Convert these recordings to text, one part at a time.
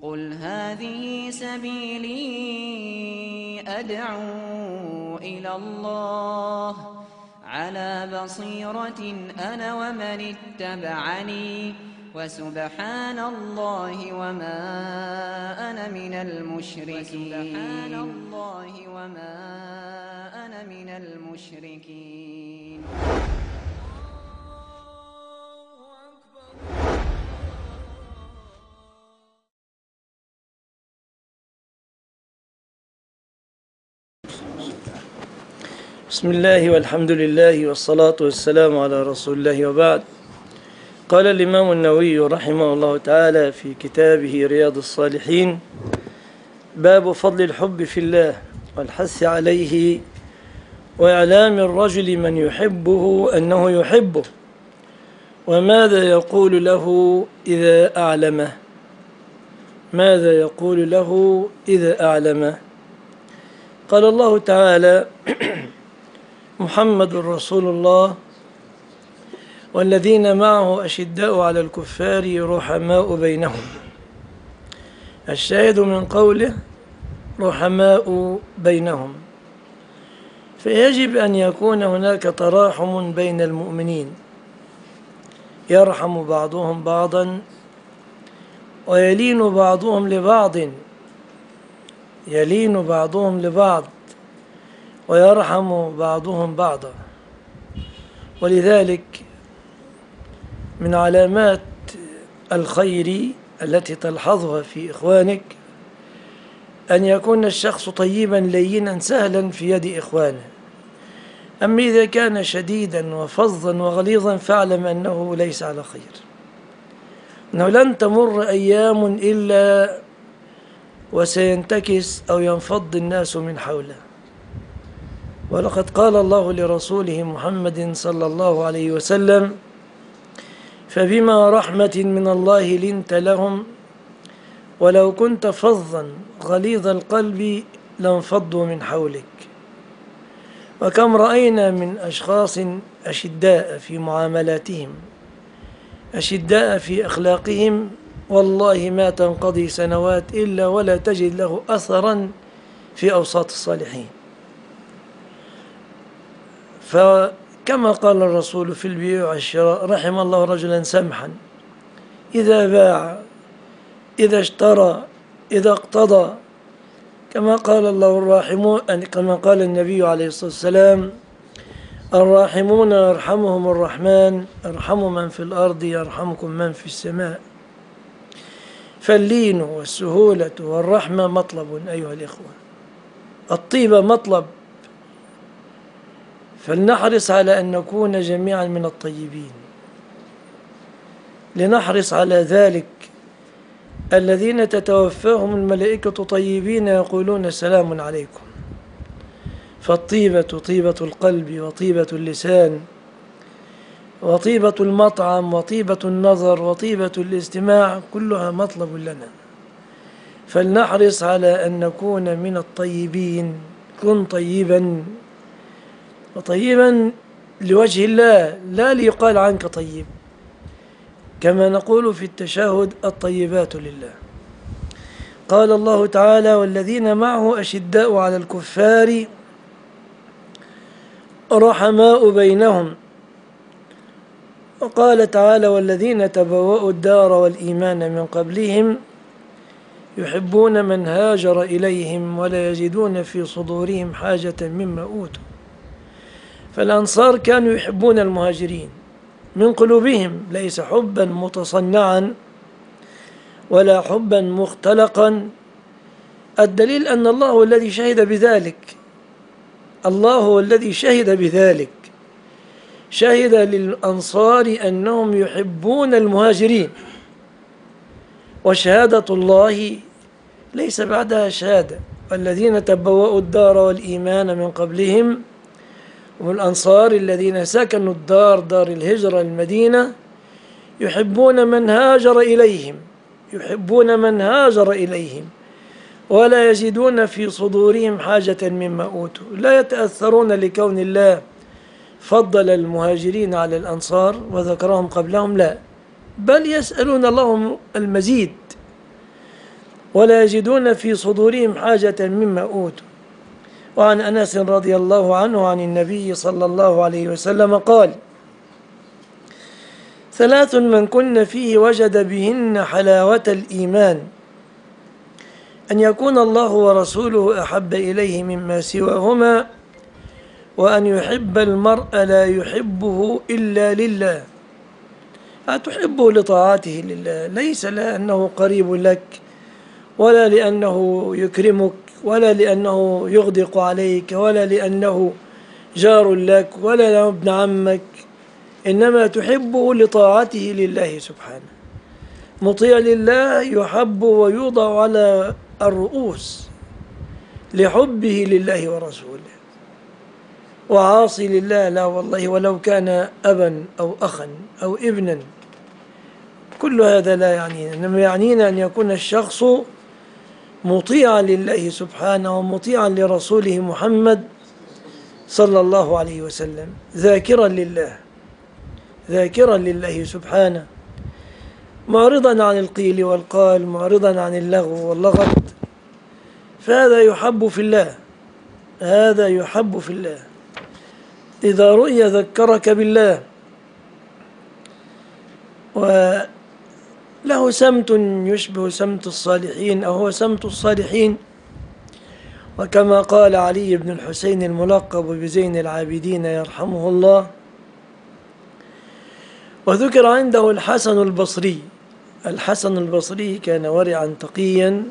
قل هذه سبيلي أدعو إلى الله على بصيرة أنا ومن اتبعني وسبحان الله وما أنا من المشركين. بسم الله والحمد لله والصلاة والسلام على رسول الله وبعد. قال الإمام النووي رحمه الله تعالى في كتابه رياض الصالحين: باب فضل الحب في الله والحث عليه وإعلام الرجل من يحبه أنه يحبه وماذا يقول له إذا أعلمه. ماذا يقول له إذا أعلمه؟ قال الله تعالى: محمد رسول الله والذين معه أشداء على الكفار رحماء بينهم. الشاهد من قوله رحماء بينهم، فيجب أن يكون هناك تراحم بين المؤمنين، يرحم بعضهم بعضا ويلين بعضهم لبعض ويرحم بعضهم بعضا. ولذلك من علامات الخير التي تلحظها في إخوانك أن يكون الشخص طيبا لينا سهلا في يد إخوانه. أما إذا كان شديدا وفظا وغليظا فاعلم أنه ليس على خير، أنه لن تمر أيام إلا وسينتكس أو ينفض الناس من حوله. ولقد قال الله لرسوله محمد صلى الله عليه وسلم: فبما رحمة من الله لنت لهم ولو كنت فظا غليظ القلب لانفضوا من حولك. وكم رأينا من أشخاص أشداء في معاملاتهم، أشداء في أخلاقهم، والله ما تنقضي سنوات إلا ولا تجد له أثرا في أوساط الصالحين. فكما قال الرسول في البيع والشراء: رحم الله رجلا سمحا إذا باع، إذا اشترى، إذا اقتضى. كما قال الله الراحمون، كما قال النبي عليه الصلاة والسلام: الراحمون يرحمهم الرحمن ارحموا من في الأرض يرحمكم من في السماء. فاللين والسهولة والرحمة مطلب أيها الإخوة، الطيبة مطلب، فلنحرص على أن نكون جميعا من الطيبين، لنحرص على ذلك. الذين تتوفاهم الملائكة طيبين يقولون سلام عليكم. فالطيبة طيبة القلب وطيبة اللسان وطيبة المطعم وطيبة النظر وطيبة الاستماع كلها مطلب لنا، فلنحرص على أن نكون من الطيبين. كن طيبا، وطيبا لوجه الله لا ليقال عنك طيب، كما نقول في التشهد: الطيبات لله. قال الله تعالى: والذين معه أشداء على الكفار رحماء بينهم. وقال تعالى: والذين تبوأوا الدار والإيمان من قبلهم يحبون من هاجر إليهم ولا يجدون في صدورهم حاجة مما أوتوا. فالأنصار كانوا يحبون المهاجرين من قلوبهم، ليس حبا متصنعا ولا حبا مختلقا. الدليل أن الله هو الذي شهد بذلك، الله هو الذي شهد بذلك، شهد للأنصار أنهم يحبون المهاجرين، وشهادة الله ليس بعدها شهادة. والذين تبوأوا الدار والإيمان من قبلهم والأنصار الذين سكنوا الدار، دار الهجرة المدينة، يحبون من هاجر إليهم ولا يجدون في صدورهم حاجة مما أوتوا. لا يتأثرون لكون الله فضل المهاجرين على الأنصار وذكرهم قبلهم، لا، بل يسألون الله المزيد. ولا يجدون في صدورهم حاجة مما أوتوا. وعن أنس رضي الله عنه عن النبي صلى الله عليه وسلم قال: ثلاث من كن فيه وجد بهن حلاوة الإيمان: أن يكون الله ورسوله أحب إليه مما سواهما، وأن يحب المرء لا يحبه إلا لله. تحبه لطاعته لله، ليس لأنه قريب لك، ولا لأنه يكرمك، ولا لأنه يغدق عليك، ولا لأنه جار لك، ولا لأنه ابن عمك، إنما تحبه لطاعته لله سبحانه. مطيع لله يحب ويوضع على الرؤوس لحبه لله ورسوله، وعاصي لله لا والله ولو كان أبا أو أخا أو ابنا. كل هذا لا يعنينا، إنما يعنينا أن يكون الشخص مطيعا لله سبحانه ومطيعا لرسوله محمد صلى الله عليه وسلم، ذاكرا لله سبحانه، معرضا عن القيل والقال، معرضا عن اللغو واللغط. فهذا يحب في الله، هذا يحب في الله. إذا رؤي ذكرك بالله، وله سمت يشبه سمت الصالحين أو هو سمت الصالحين. وكما قال علي بن الحسين الملقب بزين العابدين يرحمه الله، وذكر عنده الحسن البصري. الحسن البصري كان ورعا تقيا،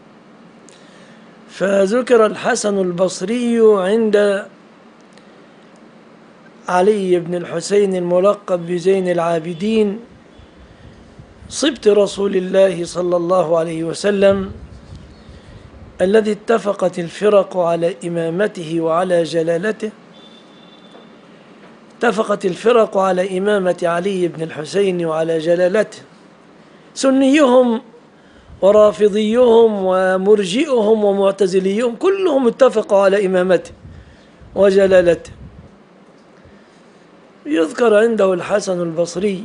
فذكر الحسن البصري عند علي بن الحسين الملقب بزين العابدين صبت رسول الله صلى الله عليه وسلم، الذي اتفقت الفرق على إمامته وعلى جلالته. اتفقت الفرق على إمامة علي بن الحسين وعلى جلالته، سنيهم ورافضيهم ومرجئهم ومعتزليهم كلهم اتفقوا على إمامته وجلالته. يذكر عنده الحسن البصري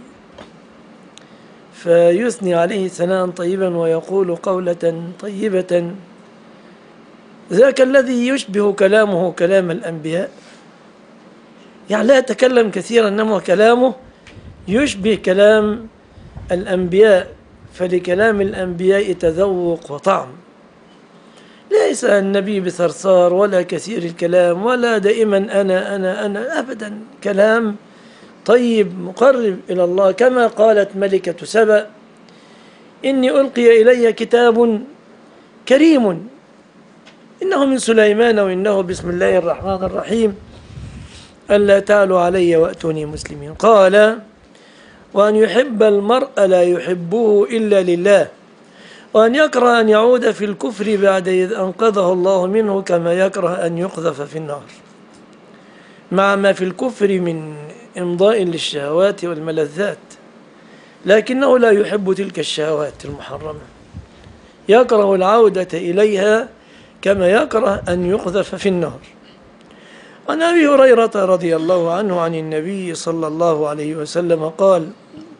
فيثني عليه ثناء طيبا ويقول قولة طيبة: ذاك الذي يشبه كلامه كلام الأنبياء. يعني لا يتكلم كثيرا، إنما كلامه يشبه كلام الأنبياء، فلكلام الأنبياء تذوق وطعم. ليس النبي بثرثار ولا كثير الكلام ولا دائما أنا أبدا، كلام طيب مقرب إلى الله. كما قالت ملكة سبأ: إني ألقي إلي كتاب كريم إنه من سليمان وإنه بسم الله الرحمن الرحيم ألا تعلوا علي وأتوني مسلمين. قال: وأن يحب المرء لا يحبه إلا لله، وأن يكره أن يعود في الكفر بعد إذ أنقذه الله منه، كما يكره أن يقذف في النار، مع ما في الكفر من إمضاء للشهوات والملذات، لكنه لا يحب تلك الشهوات المحرمة، يكره العودة إليها كما يكره أن يقذف في النار. عن أبي هريرة رضي الله عنه عن النبي صلى الله عليه وسلم قال: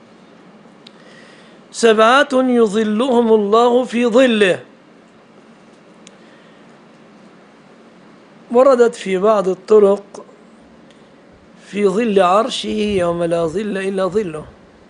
7 يظلهم الله في ظله. وردت في بعض الطرق: في ظل عرشه يوم لا ظل إلا ظله.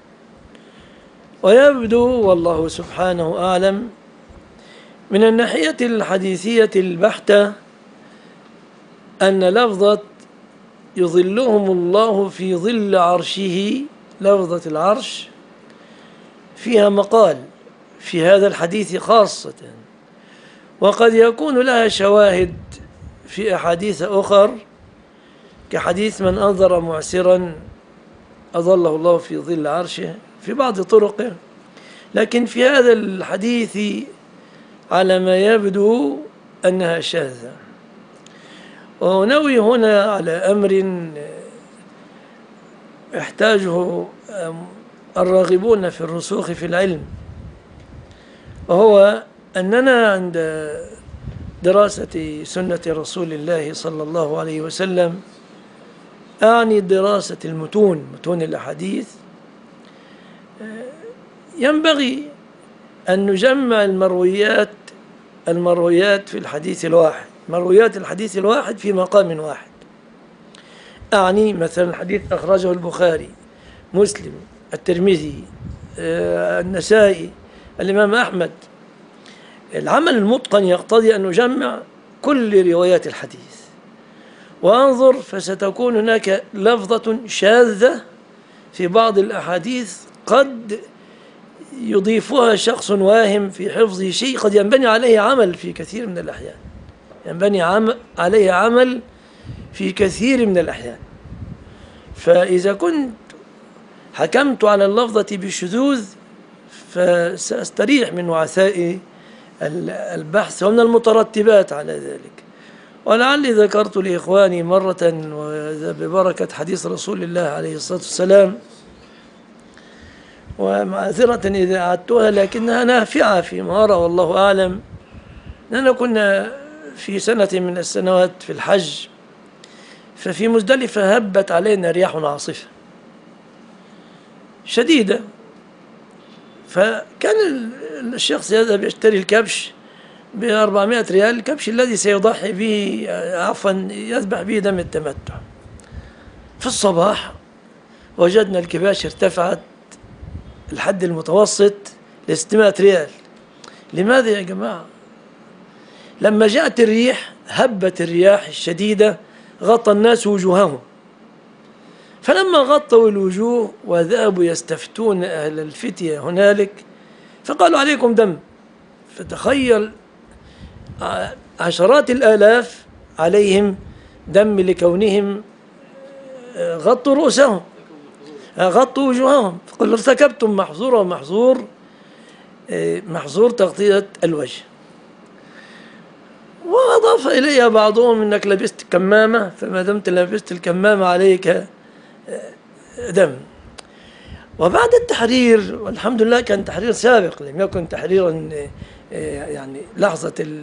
ويبدو والله سبحانه أعلم من الناحية الحديثية البحتة أن لفظة يظلهم الله في ظل عرشه، لفظة العرش فيها مقال في هذا الحديث خاصة، وقد يكون لها شواهد في أحاديث أخر، كحديث من أنذر معسرا أظله الله في ظل عرشه في بعض طرقه. لكن في هذا الحديث على ما يبدو أنها شاذة. ونوي هنا على أمر يحتاجه الراغبون في الرسوخ في العلم، وهو أننا عند دراسة سنة رسول الله صلى الله عليه وسلم، أعني دراسة المتون، متون الأحاديث، ينبغي أن نجمع المرويات في الحديث الواحد، مرويات الحديث الواحد في مقام واحد. أعني مثلا حديث أخرجه البخاري، مسلم، الترمذي، النسائي، الإمام أحمد. العمل المتقن يقتضي أن نجمع كل روايات الحديث وأنظر، فستكون هناك لفظة شاذة في بعض الأحاديث قد يضيفها شخص واهم في حفظه شيء قد ينبني عليه عمل في كثير من الأحيان، عليه عمل في كثير من الأحيان. فإذا كنت حكمت على اللفظة بالشذوذ فسأستريح من وعثاء البحث ومن المترتبات على ذلك. ولعلي ذكرت لإخواني مرة ببركة حديث رسول الله عليه الصلاة والسلام، ومعذرة إذا أعدتها لكنها نافعة فيما أرى والله أعلم، أننا كنا في سنة من السنوات في الحج، ففي مزدلفة هبت علينا رياح عاصفة شديدة، فكان الشخص يذهب يشتري الكبش ب400 ريال، الكبش الذي سيضحي به يذبح به دم التمتع. في الصباح وجدنا الكباش ارتفعت الحد المتوسط ل600 ريال. لماذا يا جماعة؟ لما جاءت الريح، هبت الرياح الشديدة، غطى الناس وجوههم، فلما غطوا الوجوه وذهبوا يستفتون أهل الفتية هنالك فقالوا عليكم دم. فتخيل عشرات الآلاف عليهم دم لكونهم غطوا رؤوسهم، غطوا وجوههم، فقل ارتكبتم محظور محظور تغطية الوجه. وأضاف إليها بعضهم أنك لبست كمامة، فما دمت لبست الكمامة عليك دم. وبعد التحرير، والحمد لله كان تحرير سابق لم يكن تحريرا يعني لحظة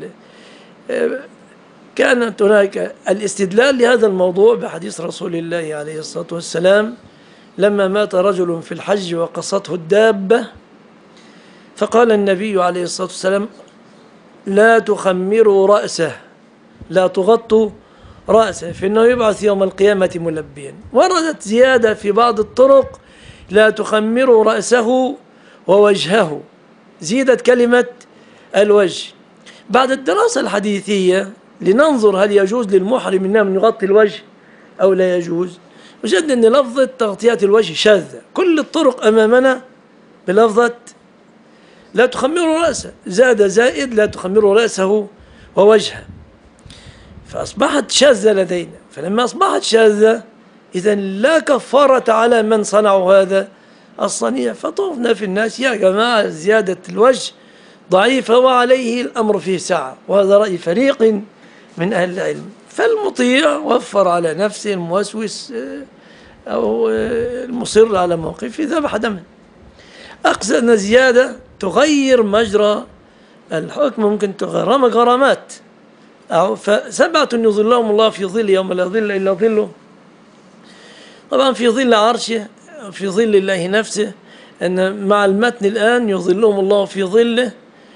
كانت هناك الاستدلال لهذا الموضوع بحديث رسول الله عليه الصلاة والسلام لما مات رجل في الحج وقصته الدابة، فقال النبي عليه الصلاة والسلام لا تخمروا رأسه، لا تغطوا رأسه، فإنه يبعث يوم القيامة ملبيا. وردت زيادة في بعض الطرق لا تخمروا رأسه ووجهه، زيدت كلمة الوجه. بعد الدراسة الحديثية لننظر هل يجوز للمحرم أن يغطي الوجه أو لا يجوز، وجدنا أن لفظة تغطية الوجه شاذة، كل الطرق أمامنا بلفظة لا تخمروا رأسه، زاد زائد لا تخمروا رأسه ووجهه، فأصبحت شاذة لدينا. فلما أصبحت شاذة إذن لا كفارة على من صنعوا هذا الصنيع. فطوفنا في الناس يا جماعة زيادة الوجه ضعيفة وعليه الأمر فيه سعة، وهذا رأي فريق من أهل العلم. فالمطيع وفر على نفسه، الموسوس أو المصر على موقفه ذبح دما. أقصى أن زيادة تغير مجرى الحكم، ممكن تغرم غرامات. أو فسبعة يظلهم الله في ظل يوم لا ظل إلا ظله، طبعا في ظل عرشه، في ظل الله نفسه. أن مع المتن الآن يظلهم الله في ظله،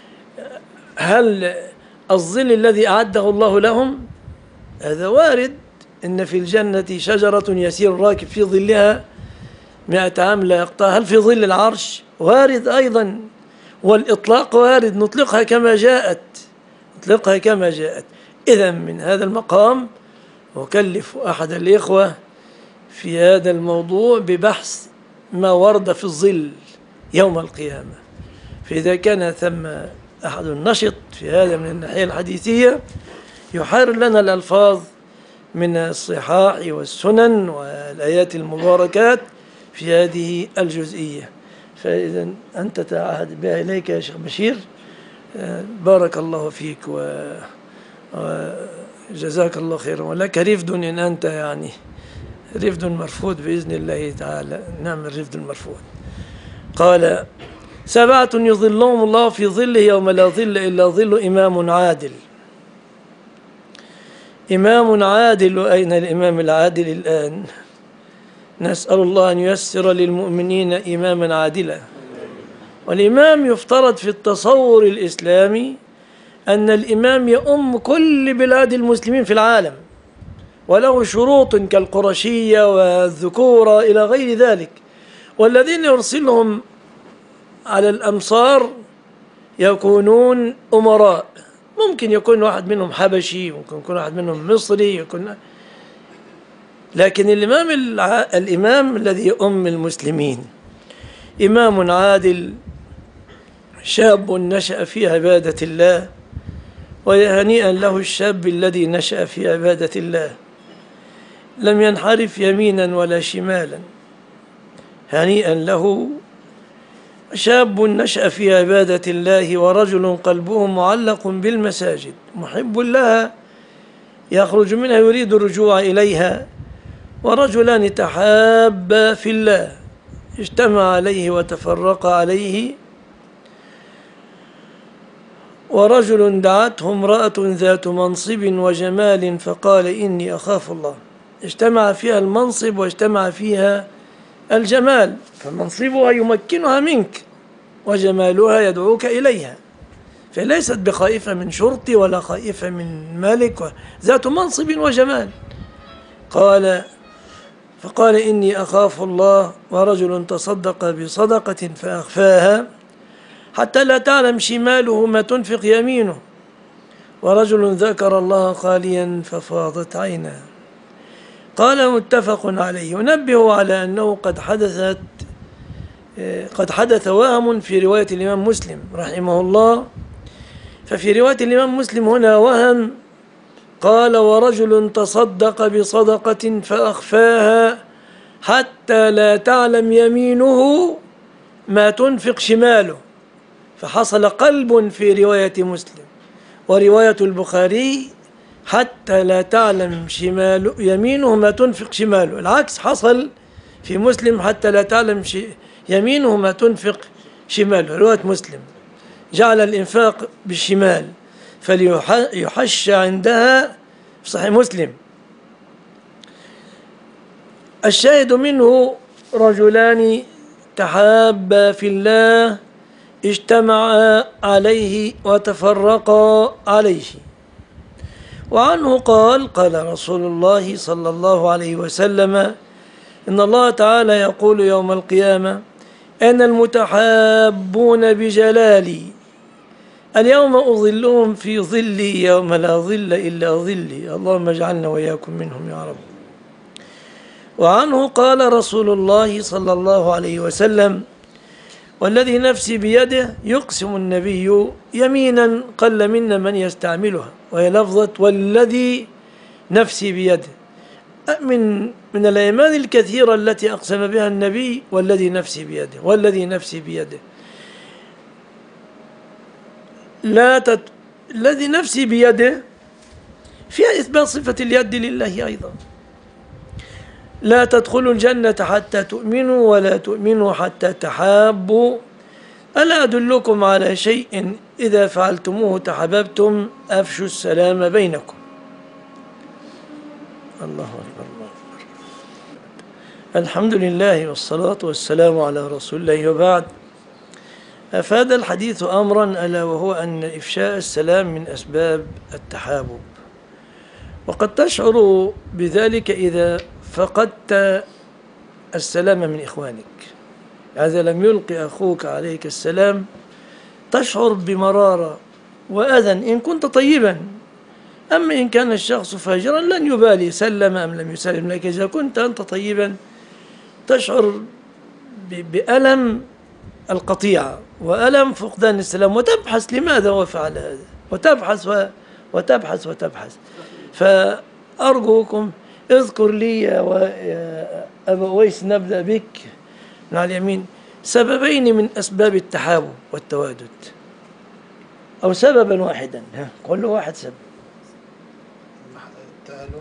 هل الظل الذي أعده الله لهم؟ هذا وارد، إن في الجنة شجرة يسير الراكب في ظلها 100 عام لا يقطعها. هل في ظل العرش؟ وارد أيضا. والإطلاق وارد، نطلقها كما جاءت، نطلقها كما جاءت. إذا من هذا المقام أكلف أحد الإخوة في هذا الموضوع ببحث ما ورد في الظل يوم القيامة، فإذا كان ثم أحد النشط في هذا من الناحية الحديثية يحرر لنا الألفاظ من الصحاح والسنن والآيات المباركات في هذه الجزئية، فإذا أنت تعهد بها إليك يا شيخ بشير. بارك الله فيك وجزاك الله خيرا، ولك رفد إن أنت يعني رفد مرفوض بإذن الله تعالى. نعم الرفد المرفوض. قال 7 يظلهم الله في ظله يوم لا ظل إلا ظل إمام عادل. إمام عادل، وأين الإمام العادل الآن؟ نسأل الله أن ييسر للمؤمنين إماما عادلا، والإمام يفترض في التصور الإسلامي أن الإمام يؤم كل بلاد المسلمين في العالم، وله شروط كالقرشية والذكورة إلى غير ذلك. والذين يرسلهم على الأمصار يكونون أمراء، ممكن يكون واحد منهم حبشي، ممكن يكون واحد منهم مصري، لكن الإمام الذي يؤم المسلمين إمام عادل، شاب نشأ في عبادة الله، وهنيئا له الشاب الذي نشأ في عبادة الله لم ينحرف يمينا ولا شمالا. هنيئا له شاب نشأ في عبادة الله، ورجل قلبه معلق بالمساجد محب لها يخرج منها يريد الرجوع إليها، ورجلان تحابا في الله اجتمع عليه وتفرق عليه، ورجل دعته امرأة ذات منصب وجمال فقال إني أخاف الله. اجتمع فيها المنصب واجتمع فيها الجمال، فمنصبها يمكنها منك وجمالها يدعوك إليها، فليست بخائفة من شرطي ولا خائفة من ملك، ذات منصب وجمال. فقال إني أخاف الله، ورجل تصدق بصدقة فأخفاها حتى لا تعلم شماله ما تنفق يمينه، ورجل ذكر الله خاليا ففاضت عيناه. قال متفق عليه. ينبه على أنه قد حدث وهم في رواية الإمام مسلم رحمه الله. ففي رواية الإمام مسلم هنا وهم، قال ورجل تصدق بصدقة فأخفاها حتى لا تعلم يمينه ما تنفق شماله، فحصل قلب في رواية مسلم. ورواية البخاري حتى لا تعلم يمينه ما تنفق شماله، العكس حصل في مسلم حتى لا تعلم يمينه ما تنفق شماله. رواية مسلم جعل الإنفاق بالشمال فليحش عندها في صحيح مسلم. الشاهد منه رجلان تحابا في الله اجتمعا عليه وتفرقا عليه. وعنه قال رسول الله صلى الله عليه وسلم إن الله تعالى يقول يوم القيامة أنا المتحابون بجلالي اليوم أظلهم في ظلي يوم لا ظل إلا ظلي، اللهم اجعلنا وإياكم منهم يا رب. وعنه قال رسول الله صلى الله عليه وسلم والذي نفسي بيده، يقسم النبي يمينا قل منا من يستعملها، وهي لفظة والذي نفسي بيده، من الأيمان الكثيرة التي أقسم بها النبي والذي نفسي بيده، والذي نفسي بيده. الذي نفسي بيده فيها إثبات صفة اليد لله أيضا. لا تدخلوا الجنة حتى تؤمنوا ولا تؤمنوا حتى تحابوا، ألا أدلكم على شيء إذا فعلتموه تحببتم، أفشوا السلام بينكم. الله أكبر الله أكبر. الحمد لله والصلاة والسلام على رسول الله، وبعد. أفاد الحديث أمرا ألا وهو أن إفشاء السلام من أسباب التحابب، وقد تشعر بذلك إذا فقدت السلام من إخوانك. إذا لم يلقي أخوك عليك السلام تشعر بمرارة وأذى إن كنت طيبا، أما إن كان الشخص فاجرا لن يبالي سلم أم لم يسلم، لكن إذا كنت أنت طيبا تشعر بألم القطيعة وألم فقدان السلام، وتبحث لماذا هو فعل هذا، وتبحث وتبحث وتبحث. فأرجوكم اذكر لي يا أبا أويس، نبدأ بك من على اليمين، سببين من أسباب التحابب والتوادد، أو سببا واحدا، كل واحد سبب. التألف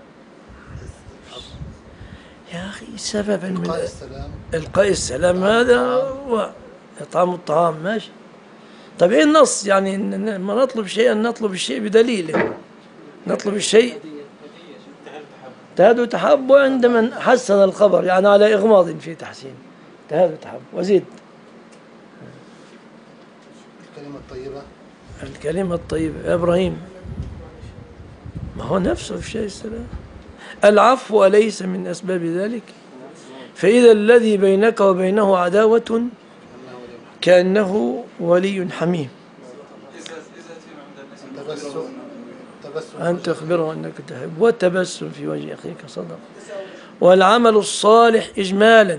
يا أخي سببا من إلقاء السلام، هذا هو إطعام الطعام، ماشي. طيب إيه النص؟ يعني ما نطلب شيئا نطلب الشيء بدليله، نطلب الشيء تهاد تحب عند من حسن الخبر، يعني على إغماض في تحسين، تهاد تحب. وزيد الكلمة الطيبة. الكلمة الطيبة يا إبراهيم، ما هو نفسه في شيء السلام. العفو أليس من أسباب ذلك؟ فإذا الذي بينك وبينه عداوة كأنه ولي حميم. أن تخبره أنك تحب، والتبسم في وجه أخيك صدق. والعمل الصالح إجمالا،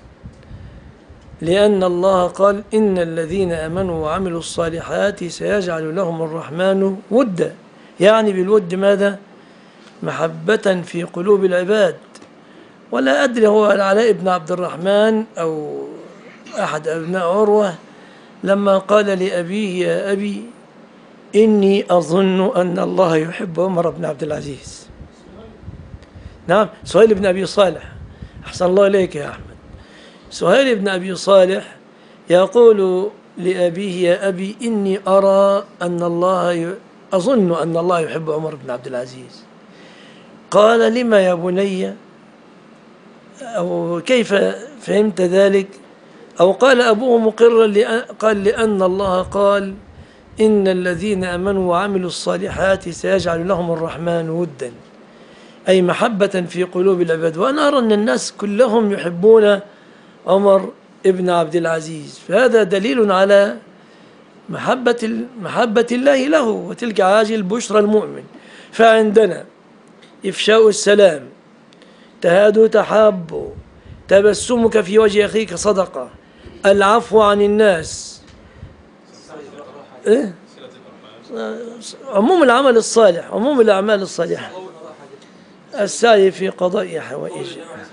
لأن الله قال إن الذين آمنوا وعملوا الصالحات سيجعل لهم الرحمن ودا، يعني بالود ماذا؟ محبة في قلوب العباد. ولا أدري هو العلاء بن عبد الرحمن أو أحد أبناء عروة لما قال لأبيه يا أبي إني أظن أن الله يحب عمر بن عبد العزيز. نعم، سهيل بن أبي صالح، أحسن الله إليك يا أحمد. سهيل بن أبي صالح يقول لأبيه يا أبي إني أرى أن الله أظن أن الله يحب عمر بن عبد العزيز. قال لما يا بني، أو كيف فهمت ذلك؟ أو قال أبوه مقرا قال لأن الله قال إن الذين آمنوا وعملوا الصالحات سيجعل لهم الرحمن ودا، أي محبة في قلوب العباد. وأنا أرى أن الناس كلهم يحبون عمر ابن عبد العزيز، فهذا دليل على محبة الله له، وتلك عاجل بشرى المؤمن. فعندنا إفشاء السلام، تهادوا تحابوا، تبسمك في وجه أخيك صدقة، العفو عن الناس، إيه؟ عموم العمل الصالح، عموم الأعمال الصالحة، السعي في قضاء حوائج.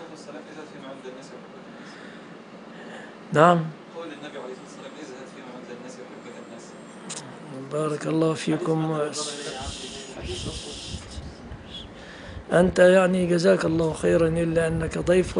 نعم، قول النبي عليه الصلاة والسلام ازهد فيما عند الناس يحبك الناس. بارك الله فيكم. أنت يعني جزاك الله خيرا، إلا أنك ضيف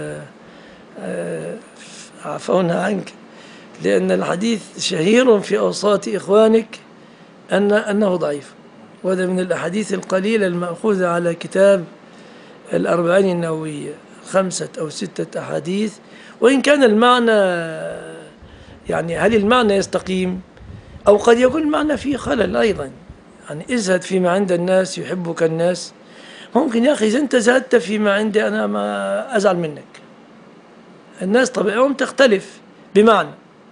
فعفونا عنك، لأن الحديث شهير في أوساط إخوانك أنه ضعيف، وهذا من الأحاديث القليلة المأخوذة على كتاب الأربعين النووية، 5 أو 6 أحاديث. وإن كان المعنى يعني هل المعنى يستقيم أو قد يكون المعنى فيه خلل أيضا. يعني ازهد فيما عند الناس يحبك الناس، ممكن يا أخي إذا أنت زهدت فيما عندي أنا ما أزعل منك. الناس طبيعهم تختلف. بمعنى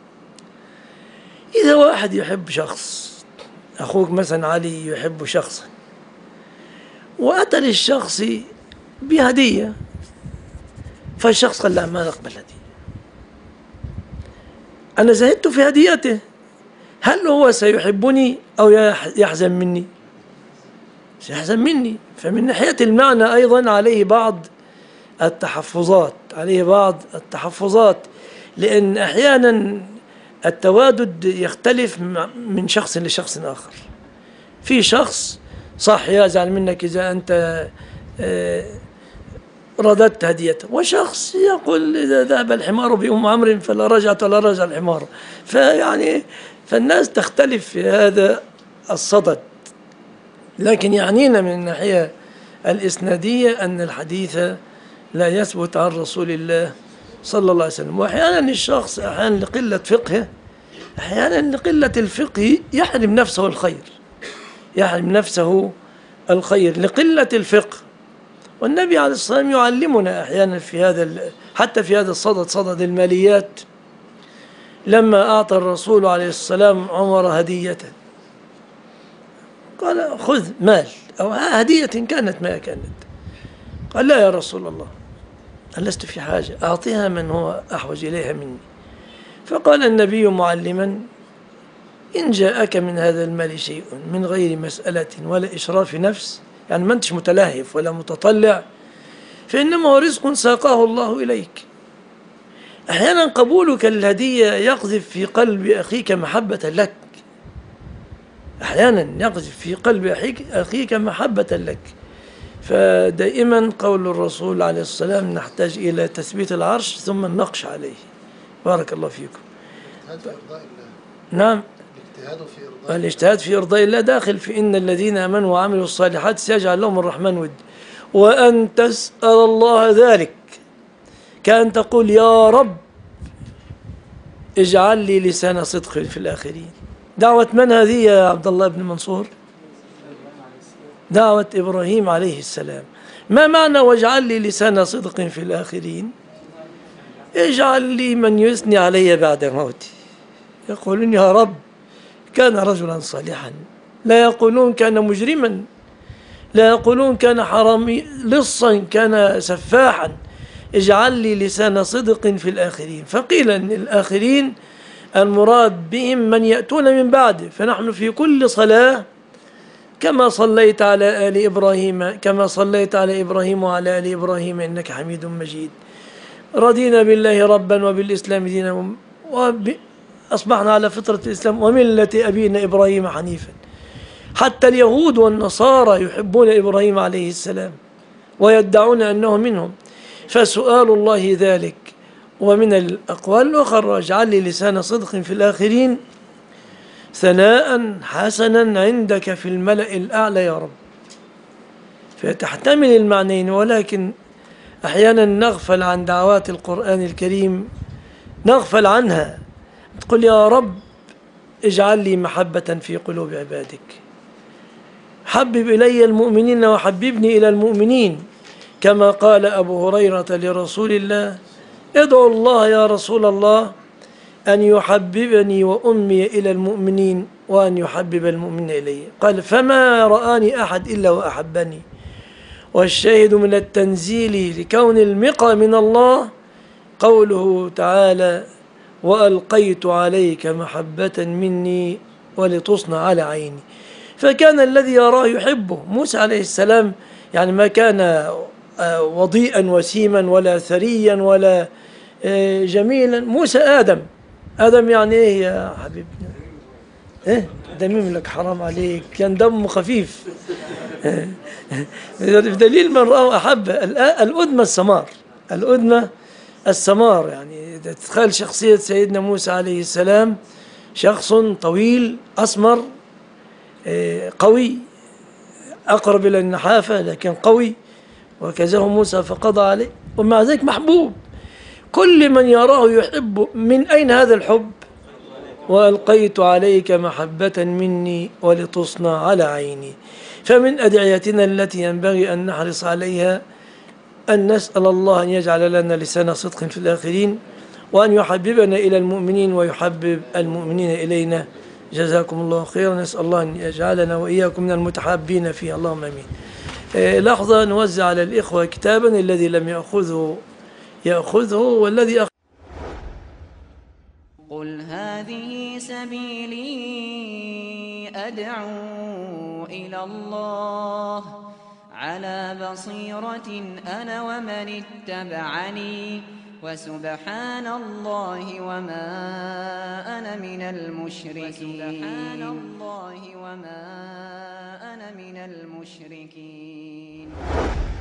إذا واحد يحب شخص، أخوك مثلا علي يحب شخصا، وأتى للشخص بهدية، فالشخص قال لا ما نقبل هدية، أنا زهدت في هديته، هل هو سيحبني أو يحزن مني؟ سيحزن مني. فمن ناحية المعنى أيضا عليه بعض التحفظات، لأن أحيانا التوادد يختلف من شخص لشخص آخر. في شخص صح يزعل منك إذا أنت رددت هديته، وشخص يقول إذا ذهب الحمار بأم عمرو فلا رجعت ولا رجع الحمار. فالناس تختلف في هذا الصدد. لكن يعنينا من الناحية الإسنادية أن الحديث لا يثبت عن رسول الله صلى الله عليه وسلم. وأحيانا الشخص لقلة فقهه، أحيانا لقلة الفقه يحرم نفسه الخير، لقلة الفقه. والنبي عليه الصلاة والسلام يعلمنا أحيانا في هذا، حتى في هذا صدد الماليات، لما أعطى الرسول عليه السلام عمر هدية قال خذ مال أو هدية كانت ما كانت، قال لا يا رسول الله لست في حاجة، أعطيها من هو أحوج إليها مني. فقال النبي معلما إن جاءك من هذا المال شيء من غير مسألة ولا إشراف نفس، يعني ما أنتش متلهف ولا متطلع، فإنما هو رزق ساقاه الله إليك. أحيانا قبولك الهدية يقذف في قلب أخيك محبة لك، أحيانا يقذف في قلب أخيك محبة لك. فدائما قول الرسول عليه السلام نحتاج إلى تثبيت العرش ثم النقش عليه. بارك الله فيكم. نعم، الاجتهاد في إرضاء الله داخل في إن الذين آمنوا وعملوا الصالحات سيجعل لهم الرحمن ود. وأن تسأل الله ذلك كأن تقول يا رب اجعل لي لسان صدق في الآخرين. دعوة من هذه يا عبد الله بن منصور؟ دعوة إبراهيم عليه السلام. ما معنى واجعل لي لسان صدق في الآخرين؟ اجعل لي من يثني علي بعد موتي، يقولون يا رب كان رجلا صالحا، لا يقولون كان مجرما، لا يقولون كان حرامي لصا، كان سفاحا. اجعل لي لسان صدق في الآخرين. فقيل أن الآخرين المراد بهم من يأتون من بعده. فنحن في كل صلاة كما صليت على آل إبراهيم كما صليت على إبراهيم وعلى آل إبراهيم إنك حميد مجيد. رضينا بالله ربا وبالإسلام دينا أصبحنا على فطرة الإسلام وملة أبينا إبراهيم حنيفا. حتى اليهود والنصارى يحبون إبراهيم عليه السلام ويدعون أنه منهم. فسؤال الله ذلك. ومن الأقوال الأخرى واجعل لي لسان صدق في الآخرين ثناء حسنا عندك في الملأ الأعلى يا رب. فتحتمل المعنيين، ولكن أحيانا نغفل عن دعوات القرآن الكريم، نغفل عنها. تقول يا رب اجعل لي محبة في قلوب عبادك، حبب إلي المؤمنين وحببني إلى المؤمنين، كما قال أبو هريرة لرسول الله ادعو الله يا رسول الله أن يحببني وأمي إلى المؤمنين وأن يحبب المؤمنين إلي. قال فما رآني أحد إلا وأحبني. والشاهد من التنزيل لكون المقى من الله قوله تعالى وألقيت عليك محبة مني ولتصنع على عيني. فكان الذي يراه يحبه. موسى عليه السلام يعني ما كان وضيئا وسيما ولا ثريا ولا جميلا. موسى آدم يعني إيه يا حبيبنا؟ إيه دميم لك حرام عليك، كان دمه خفيف. بدليل من رأى أحب. الأدمى السمار يعني تتخيل شخصية سيدنا موسى عليه السلام شخص طويل أسمر قوي أقرب إلى النحافة لكن قوي، وكذا موسى فقضى عليه، ومع ذلك محبوب. كل من يراه يحب. من أين هذا الحب؟ وألقيت عليك محبة مني ولتصنع على عيني. فمن أدعيتنا التي ينبغي أن نحرص عليها أن نسأل الله أن يجعل لنا لسان صدق في الآخرين، وأن يحببنا إلى المؤمنين ويحبب المؤمنين إلينا. جزاكم الله خيرا. نسأل الله أن يجعلنا وإياكم من المتحابين فيه. اللهم آمين. لحظة نوزع على الإخوة كتابا، الذي لم يأخذه والذي قل هذه سبيلي أدعو إلى الله على بصيرة أنا ومن اتبعني وسبحان الله وما أنا من المشركين.